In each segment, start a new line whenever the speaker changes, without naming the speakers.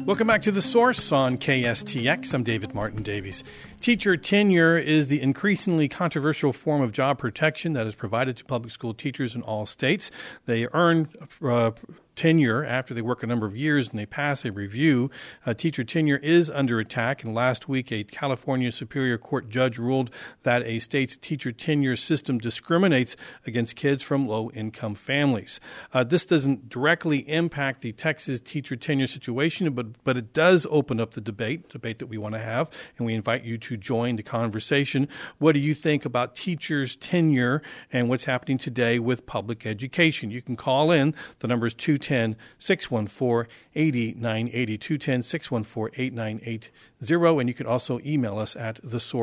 Welcome back to The Source on KSTX. I'm David Martin Davies. Teacher tenure is the increasingly controversial form of job protection that is provided to public school teachers in all states. They earn tenure after they work a number of years and they pass a review. Teacher tenure is under attack, and last week a California Superior Court judge ruled that a state's teacher tenure system discriminates against kids from low-income families. This doesn't directly impact the Texas teacher tenure situation, but it does open up the debate that we want to have, and we invite you to join the conversation. What do you think about teachers' tenure and what's happening today with public education? You can call in. The number is 210-614-8980, 210-614-8980, and you can also email us at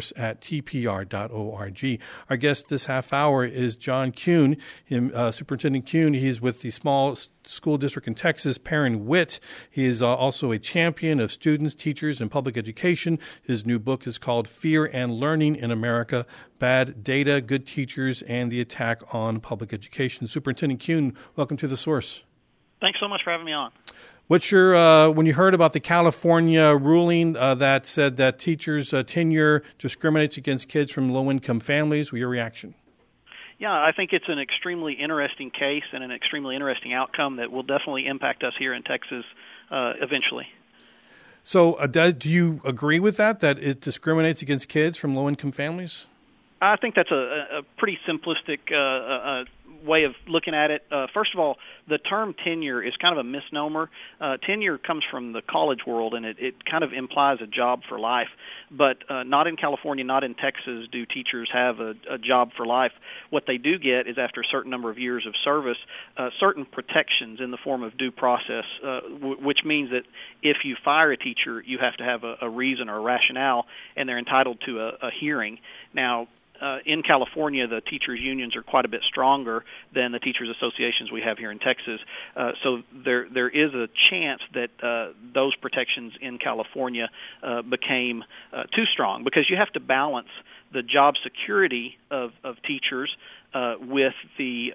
thesource@tpr.org. Our guest this half hour is John Kuhn, Superintendent Kuhn. He's with the small school district in Texas, Perrin Witt. He is also a champion of students, teachers, and public education. His new book is called Fear and Learning in America, Bad Data, Good Teachers, and the Attack on Public Education. Superintendent Kuhn, welcome to The Source.
Thanks so much for having me on.
What's your, when you heard about the California ruling that said that teachers' tenure discriminates against kids from low-income families, your reaction?
Yeah, I think it's an extremely interesting case and an extremely interesting outcome that will definitely impact us here in Texas eventually.
So do you agree with that it discriminates against kids from low-income families?
I think that's a pretty simplistic way of looking at it. First of all, the term tenure is kind of a misnomer. Tenure comes from the college world, and it kind of implies a job for life. But not in California, not in Texas do teachers have a job for life. What they do get is, after a certain number of years of service, certain protections in the form of due process, which means that if you fire a teacher, you have to have a reason or a rationale, and they're entitled to a hearing. Now, in California, the teachers' unions are quite a bit stronger than the teachers' associations we have here in Texas. So there is a chance that those protections in California became too strong, because you have to balance the job security of teachers with the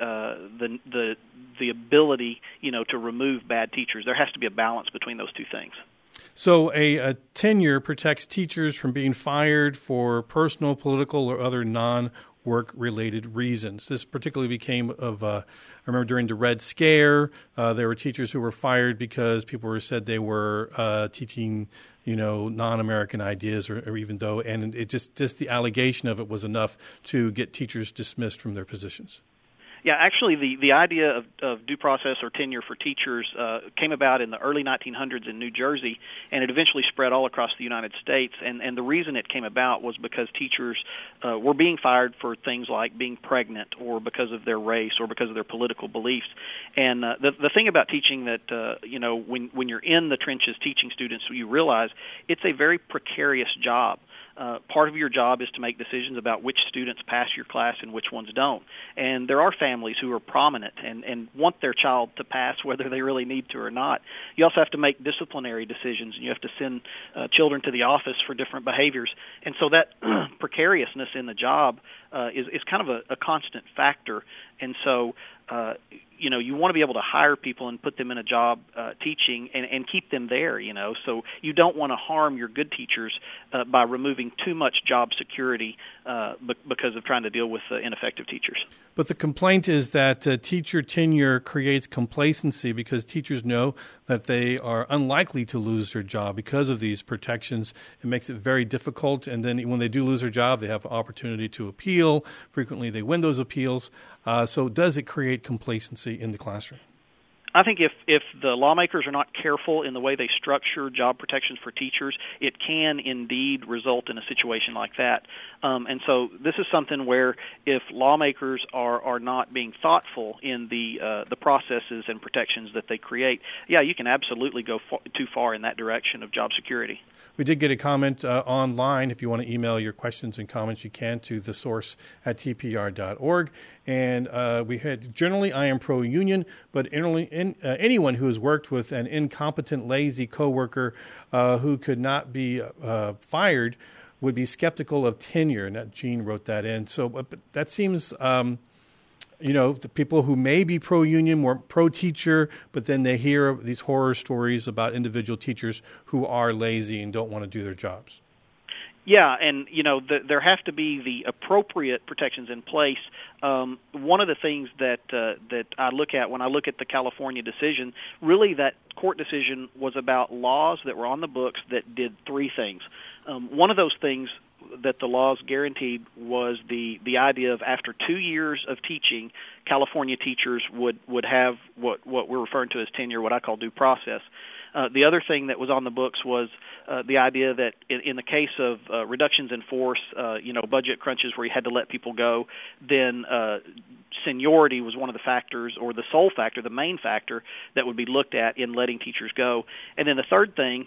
ability, to remove bad teachers. There has to be a balance between those two things.
So a tenure protects teachers from being fired for personal, political, or other non-work-related reasons. This particularly became I remember during the Red Scare, there were teachers who were fired because people said they were teaching, non-American ideas, or even though, and it just the allegation of it was enough to get teachers dismissed from their positions.
Yeah, actually, the idea of due process or tenure for teachers came about in the early 1900s in New Jersey, and it eventually spread all across the United States. And the reason it came about was because teachers were being fired for things like being pregnant, or because of their race, or because of their political beliefs. And the thing about teaching that, when you're in the trenches teaching students, you realize it's a very precarious job. Part of your job is to make decisions about which students pass your class and which ones don't. And there are families who are prominent and want their child to pass whether they really need to or not. You also have to make disciplinary decisions, and you have to send children to the office for different behaviors. And so that precariousness in the job is kind of a constant factor. And so you want to be able to hire people and put them in a job teaching and keep them there, So you don't want to harm your good teachers by removing too much job security because of trying to deal with ineffective teachers.
But the complaint is that teacher tenure creates complacency because teachers know that they are unlikely to lose their job because of these protections. It makes it very difficult. And then when they do lose their job, they have an opportunity to appeal. Frequently, they win those appeals. So does it create complacency in the classroom?
I think if the lawmakers are not careful in the way they structure job protections for teachers, it can indeed result in a situation like that. And so this is something where if lawmakers are not being thoughtful in the processes and protections that they create, you can absolutely go too far in that direction of job security.
We did get a comment online. If you want to email your questions and comments, you can to thesource@tpr.org. And we had, generally, I am pro-union, but anyone who has worked with an incompetent, lazy coworker who could not be fired would be skeptical of tenure. And that Gene wrote that in. So but that seems, the people who may be pro-union, more pro-teacher, but then they hear these horror stories about individual teachers who are lazy and don't want to do their jobs.
Yeah, and there have to be the appropriate protections in place. One of the things that I look at when I look at the California decision, really that court decision was about laws that were on the books that did three things. One of those things that the laws guaranteed was the idea of after 2 years of teaching, California teachers would have what we're referring to as tenure, what I call due process. The other thing that was on the books was the idea that in the case of reductions in force, budget crunches where you had to let people go, then seniority was one of the factors, or the sole factor, the main factor that would be looked at in letting teachers go. And then the third thing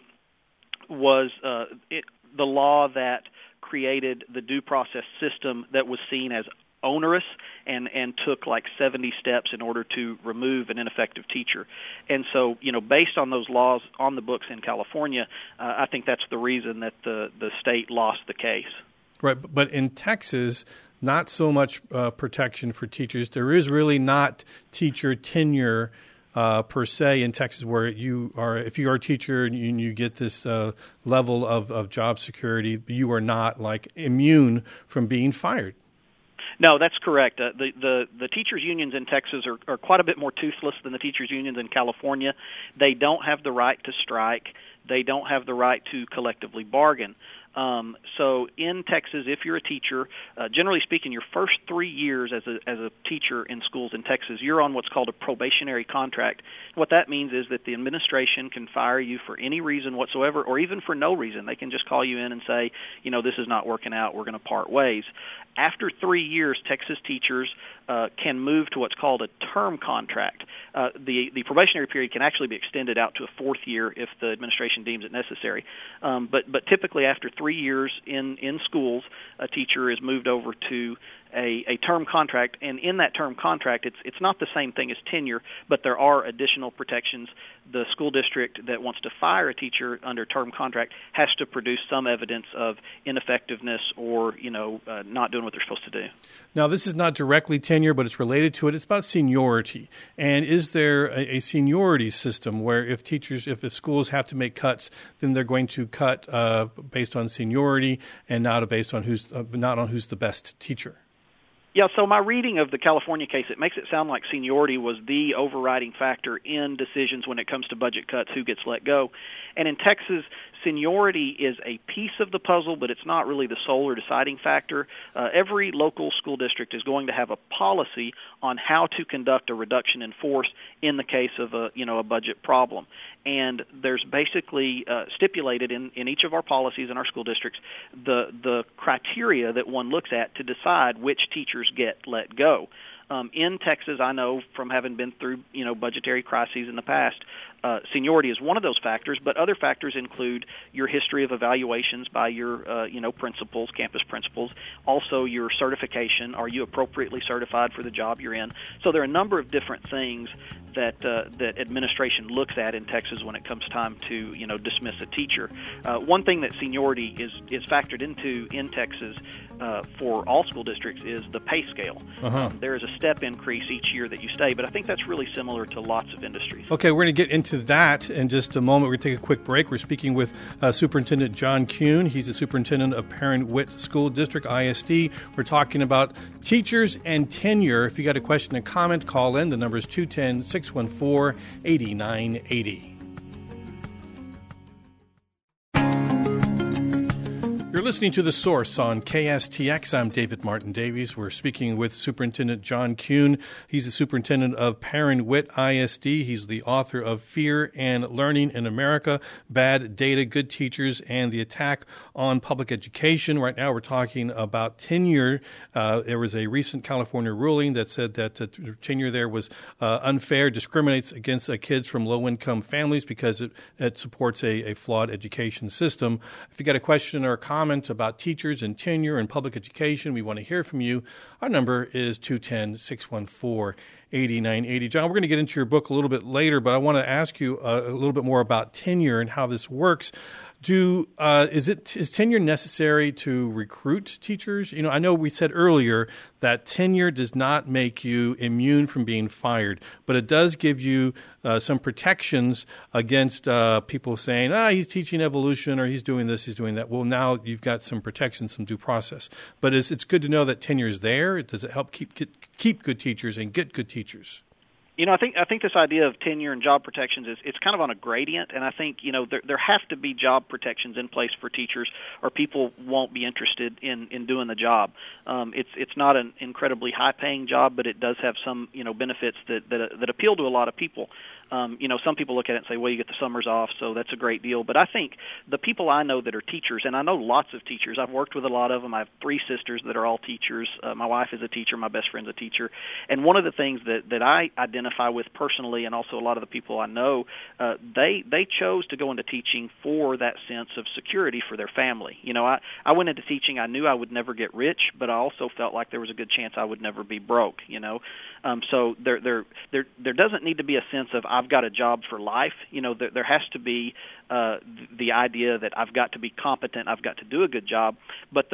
was the law that created the due process system that was seen as onerous and took like 70 steps in order to remove an ineffective teacher. And so, based on those laws on the books in California, I think that's the reason that the state lost the case.
Right, but in Texas, not so much protection for teachers. There is really not teacher tenure per se in Texas, where if you are a teacher and you get this level of job security, you are not like immune from being fired.
No, that's correct. The teachers' unions in Texas are quite a bit more toothless than the teachers' unions in California. They don't have the right to strike. They don't have the right to collectively bargain. So in Texas, if you're a teacher, generally speaking, your first 3 years as a teacher in schools in Texas, you're on what's called a probationary contract. What that means is that the administration can fire you for any reason whatsoever, or even for no reason. They can just call you in and say, this is not working out, we're going to part ways. After 3 years, Texas teachers can move to what's called a term contract. The probationary period can actually be extended out to a fourth year if the administration deems it necessary. But typically after 3 years in schools, a teacher is moved over to a term contract, and in that term contract, it's not the same thing as tenure, but there are additional protections. The school district that wants to fire a teacher under term contract has to produce some evidence of ineffectiveness or not doing what they're supposed to do.
Now, this is not directly tenure, but it's related to it. It's about seniority. And is there a seniority system where if schools have to make cuts, then they're going to cut based on seniority and not based on who's the best teacher?
Yeah, so my reading of the California case, it makes it sound like seniority was the overriding factor in decisions when it comes to budget cuts, who gets let go. And in Texas, seniority is a piece of the puzzle, but it's not really the sole or deciding factor. Every local school district is going to have a policy on how to conduct a reduction in force in the case of a budget problem. And there's basically stipulated in each of our policies in our school districts the criteria that one looks at to decide which teachers get let go. In Texas, I know from having been through budgetary crises in the past, seniority is one of those factors, but other factors include your history of evaluations by your principals, campus principals, also your certification. Are you appropriately certified for the job you're in? So there are a number of different things that administration looks at in Texas when it comes time to dismiss a teacher. One thing that seniority is factored into in Texas for all school districts is the pay scale. There is a step increase each year that you stay, but I think that's really similar to lots of industries.
Okay, we're going to get into that in just a moment. We're going to take a quick break. We're speaking with Superintendent John Kuhn. He's the superintendent of Perrin-Witt School District, ISD. We're talking about teachers and tenure. If you got a question or comment, call in. The number is 210-614-8980. You're listening to The Source on KSTX. I'm David Martin Davies. We're speaking with Superintendent John Kuhn. He's the superintendent of Perrin-Witt ISD. He's the author of Fear and Learning in America, Bad Data, Good Teachers, and the Attack on Public Education. Right now we're talking about tenure. There was a recent California ruling that said that tenure there was unfair, discriminates against kids from low-income families because it supports a flawed education system. If you got a question or a comment about teachers and tenure and public education, we want to hear from you. Our number is 210-614-8980. John, we're going to get into your book a little bit later, but I want to ask you a little bit more about tenure and how this works. Is tenure necessary to recruit teachers? I know we said earlier that tenure does not make you immune from being fired, but it does give you some protections against people saying, he's teaching evolution or he's doing this, he's doing that. Well, now you've got some protections, some due process. But it's good to know that tenure is there. Does it help keep good teachers and get good teachers?
I think this idea of tenure and job protections it's kind of on a gradient, and I think there have to be job protections in place for teachers, or people won't be interested in doing the job. It's not an incredibly high paying job, but it does have some benefits that appeal to a lot of people. Some people look at it and say, well, you get the summers off, so that's a great deal. But I think the people I know that are teachers, and I know lots of teachers, I've worked with a lot of them. I have 3 sisters that are all teachers. My wife is a teacher. My best friend's a teacher. And one of the things that I identify with personally, and also a lot of the people I know, they chose to go into teaching for that sense of security for their family. I went into teaching. I knew I would never get rich, but I also felt like there was a good chance I would never be broke. So there doesn't need to be a sense of I've got a job for life. There has to be the idea that I've got to be competent, I've got to do a good job, but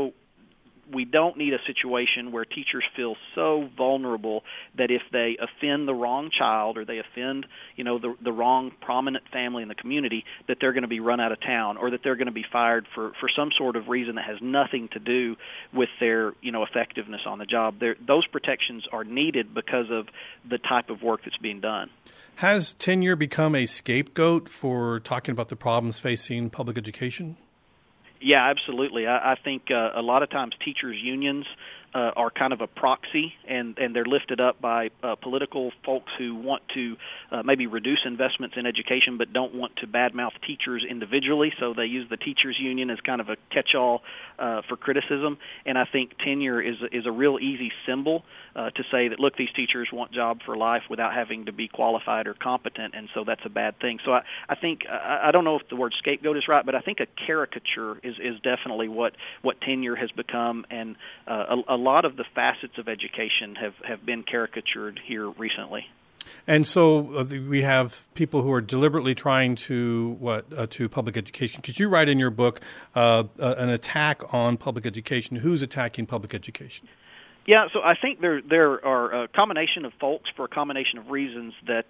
we don't need a situation where teachers feel so vulnerable that if they offend the wrong child or they offend, the wrong prominent family in the community, that they're going to be run out of town or that they're going to be fired for some sort of reason that has nothing to do with their, effectiveness on the job. Those protections are needed because of the type of work that's being done.
Has tenure become a scapegoat for talking about the problems facing public education?
Yeah, absolutely. I think a lot of times teachers' unions are kind of a proxy, and they're lifted up by political folks who want to maybe reduce investments in education but don't want to badmouth teachers individually, so they use the teachers' union as kind of a catch-all for criticism. And I think tenure is a real easy symbol to say that, look, these teachers want job for life without having to be qualified or competent, and so that's a bad thing. So I think, I don't know if the word scapegoat is right, but I think a caricature is definitely what tenure has become, and a lot of the facets of education have been caricatured here recently.
And so we have people who are deliberately trying to public education. Because you write in your book an attack on public education. Who's attacking public education?
Yeah, so I think there are a combination of folks for a combination of reasons that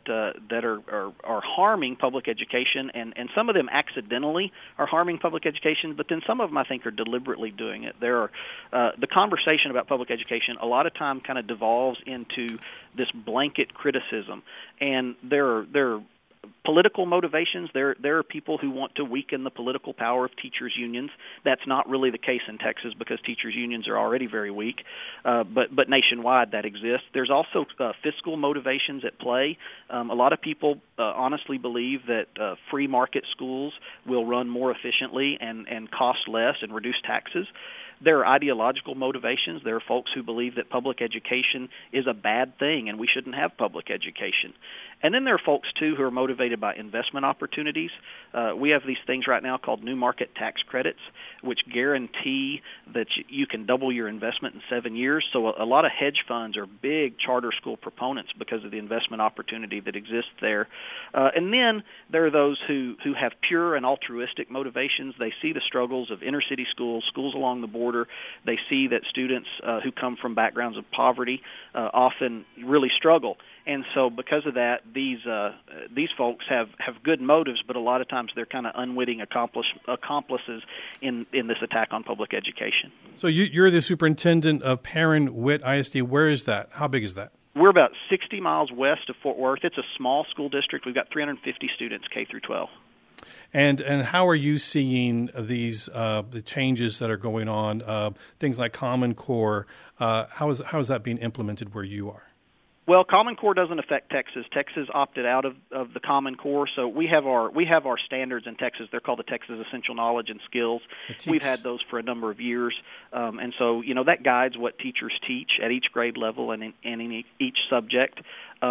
are harming public education, and some of them accidentally are harming public education, but then some of them I think are deliberately doing it. The conversation about public education a lot of time kind of devolves into this blanket criticism, and there are political motivations. There are people who want to weaken the political power of teachers' unions. That's not really the case in Texas because teachers' unions are already very weak, but nationwide that exists. There's also fiscal motivations at play. A lot of people honestly believe that free market schools will run more efficiently and cost less and reduce taxes. There are ideological motivations. There are folks who believe that public education is a bad thing and we shouldn't have public education. And then there are folks, too, who are motivated by investment opportunities. We have these things right now called new market tax credits, which guarantee that you can double your investment in 7 years. So a lot of hedge funds are big charter school proponents because of the investment opportunity that exists there. And then there are those who have pure and altruistic motivations. They see the struggles of inner city schools, schools along the border. They see that students who come from backgrounds of poverty often really struggle. And so because of that, these folks have good motives, but a lot of times they're kind of unwitting accomplices in this attack on public education.
So you're the superintendent of Perrin-Witt ISD. Where is that? How big is that?
We're about 60 miles west of Fort Worth. It's a small school district. We've got 350 students, K through 12.
And how are you seeing these the changes that are going on? Things like Common Core. How is that being implemented where you are?
Well, Common Core doesn't affect Texas. Texas opted out of the Common Core, so we have our standards in Texas. They're called the Texas Essential Knowledge and Skills. We've had those for a number of years, and so that guides what teachers teach at each grade level and in each subject.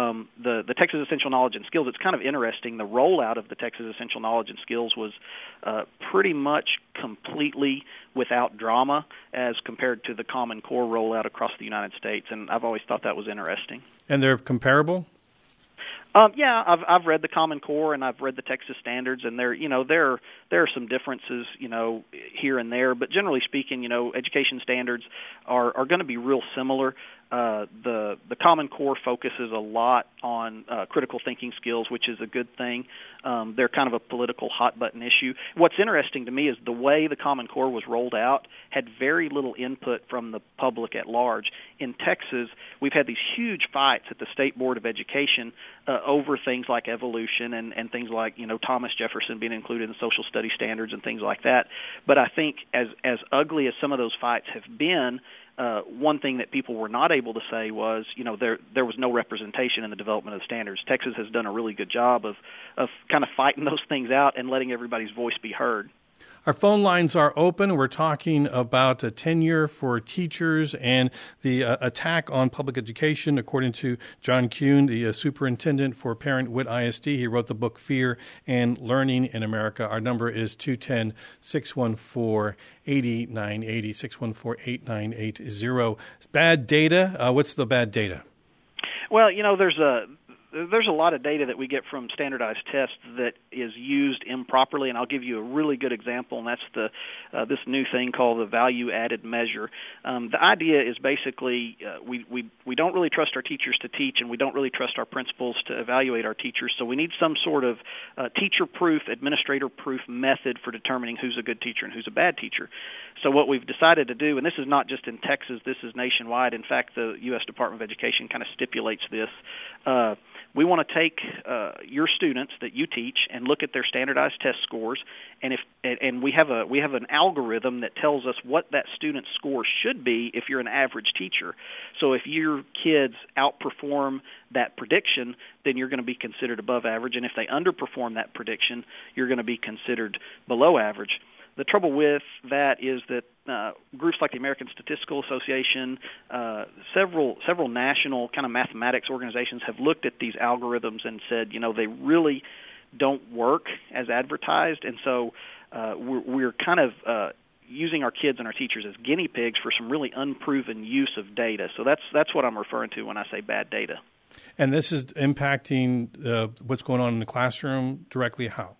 The Texas Essential Knowledge and Skills, it's kind of interesting. The rollout of the Texas Essential Knowledge and Skills was pretty much completely without drama as compared to the Common Core rollout across the United States, and I've always thought that was interesting.
And they're comparable?
Yeah, I've read the Common Core and I've read the Texas Standards, and there are some differences here and there, but generally speaking, education standards are going to be real similar. The Common Core focuses a lot on critical thinking skills, which is a good thing. They're kind of a political hot button issue. What's interesting to me is the way the Common Core was rolled out had very little input from the public at large. In Texas, we've had these huge fights at the State Board of Education over things like evolution and things like Thomas Jefferson being included in social study standards and things like that. But I think as ugly as some of those fights have been, one thing that people were not able to say was, there was no representation in the development of the standards. Texas has done a really good job of kind of fighting those things out and letting everybody's voice be heard.
Our phone lines are open. We're talking about tenure for teachers and the attack on public education, according to John Kuhn, the superintendent for Parent-Witt ISD. He wrote the book Fear and Learning in America. Our number is 210-614-8980, 614-8980. Bad data. What's the bad data?
Well, there's a lot of data that we get from standardized tests that is used improperly, and I'll give you a really good example, and that's this new thing called the value-added measure. The idea is basically we don't really trust our teachers to teach, and we don't really trust our principals to evaluate our teachers, so we need some sort of teacher-proof, administrator-proof method for determining who's a good teacher and who's a bad teacher. So what we've decided to do, and this is not just in Texas, this is nationwide. In fact, the U.S. Department of Education kind of stipulates this. We want to take your students that you teach and look at their standardized test scores, and we have an algorithm that tells us what that student's score should be if you're an average teacher. So if your kids outperform that prediction, then you're going to be considered above average, and if they underperform that prediction, you're going to be considered below average. The trouble with that is that groups like the American Statistical Association, several national kind of mathematics organizations have looked at these algorithms and said, they really don't work as advertised, and so we're kind of using our kids and our teachers as guinea pigs for some really unproven use of data. So that's what I'm referring to when I say bad data.
And this is impacting what's going on in the classroom directly how?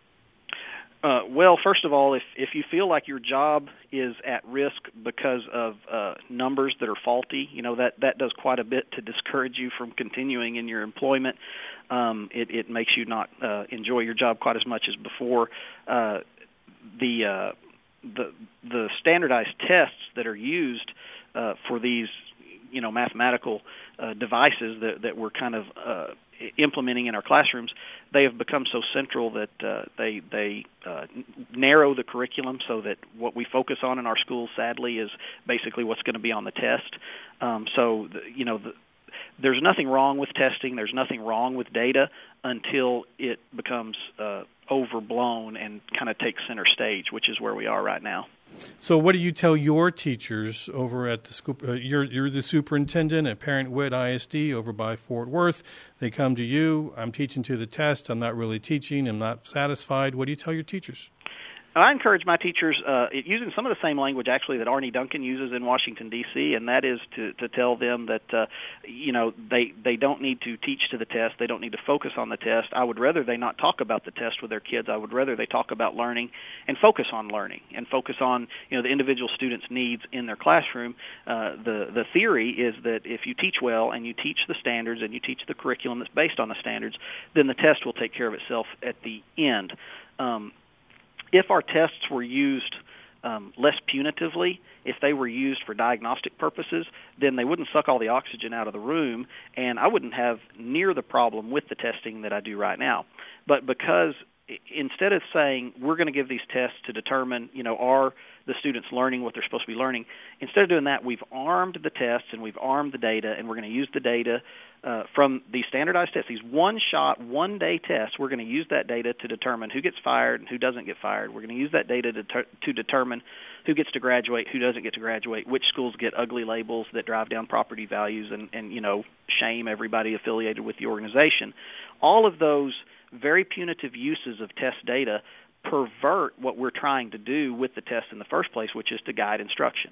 Well, first of all, if you feel like your job is at risk because of numbers that are faulty, that does quite a bit to discourage you from continuing in your employment. It makes you not enjoy your job quite as much as before. The standardized tests that are used for these mathematical devices that we're kind of implementing in our classrooms, they have become so central that they narrow the curriculum so that what we focus on in our schools, sadly, is basically what's going to be on the test. There's nothing wrong with testing. There's nothing wrong with data until it becomes overblown and kind of takes center stage, which is where we are right now.
So what do you tell your teachers over at the school? You're the superintendent at Parent-Witt ISD over by Fort Worth. They come to you. I'm teaching to the test. I'm not really teaching. I'm not satisfied. What do you tell your teachers?
I encourage my teachers using some of the same language actually that Arne Duncan uses in Washington, D.C., and that is to tell them that they don't need to teach to the test. They don't need to focus on the test. I would rather they not talk about the test with their kids. I would rather they talk about learning and focus on learning and focus on the individual student's needs in their classroom. The theory is that if you teach well and you teach the standards and you teach the curriculum that's based on the standards, then the test will take care of itself at the end. If our tests were used less punitively, if they were used for diagnostic purposes, then they wouldn't suck all the oxygen out of the room, and I wouldn't have near the problem with the testing that I do right now. But because instead of saying we're going to give these tests to determine, are the students learning what they're supposed to be learning, instead of doing that, we've armed the tests and we've armed the data, and we're going to use the data from these standardized tests, these one-shot, one-day tests. We're going to use that data to determine who gets fired and who doesn't get fired. We're going to use that data to determine who gets to graduate, who doesn't get to graduate, which schools get ugly labels that drive down property values and shame everybody affiliated with the organization. All of those very punitive uses of test data pervert what we're trying to do with the test in the first place, which is to guide instruction.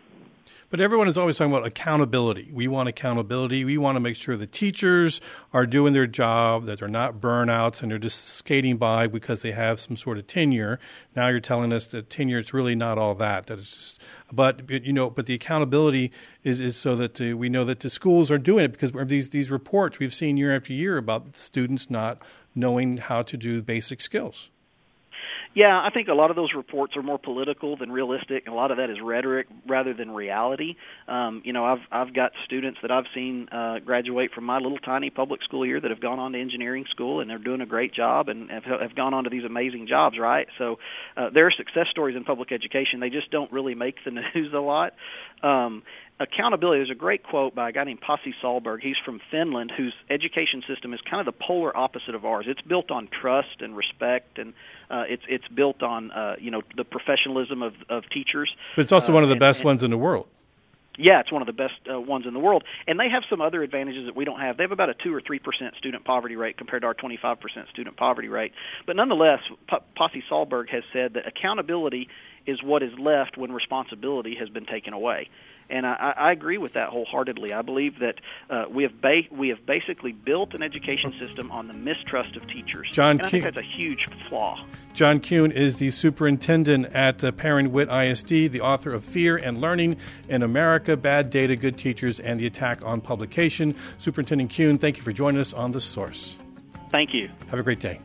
But everyone is always talking about accountability. We want accountability. We want to make sure the teachers are doing their job, that they're not burnouts and they're just skating by because they have some sort of tenure. Now you're telling us that tenure is really not all that. That it's just, but the accountability is so that we know that the schools are doing it, because of these reports we've seen year after year about students not knowing how to do basic skills.
Yeah, I think a lot of those reports are more political than realistic, and a lot of that is rhetoric rather than reality. I've got students that I've seen graduate from my little tiny public school year that have gone on to engineering school, and they're doing a great job and have gone on to these amazing jobs, right? So there are success stories in public education. They just don't really make the news a lot. Accountability, there's a great quote by a guy named Pasi Sahlberg. He's from Finland, whose education system is kind of the polar opposite of ours. It's built on trust and respect, and it's built on the professionalism of teachers.
But it's also one of the best ones in the world.
Yeah, it's one of the best ones in the world. And they have some other advantages that we don't have. They have about a 2 or 3% student poverty rate compared to our 25% student poverty rate. But nonetheless, Pasi Sahlberg has said that accountability is what is left when responsibility has been taken away. And I agree with that wholeheartedly. I believe that we have basically built an education system on the mistrust of teachers. I think that's a huge flaw.
John Kuhn is the superintendent at Perrin-Witt ISD, the author of Fear and Learning in America, Bad Data, Good Teachers, and the Attack on Publication. Superintendent Kuhn, thank you for joining us on The Source.
Thank you.
Have a great day.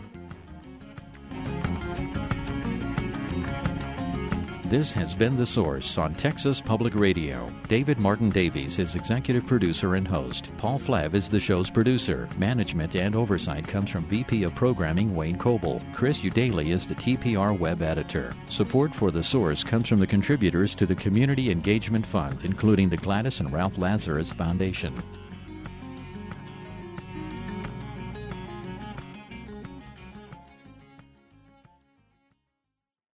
This has been The Source on Texas Public Radio. David Martin Davies is executive producer and host. Paul Flav is the show's producer. Management and oversight comes from VP of Programming Wayne Coble. Chris Udaley is the TPR web editor. Support for The Source comes from the contributors to the Community Engagement Fund, including the Gladys and Ralph Lazarus Foundation.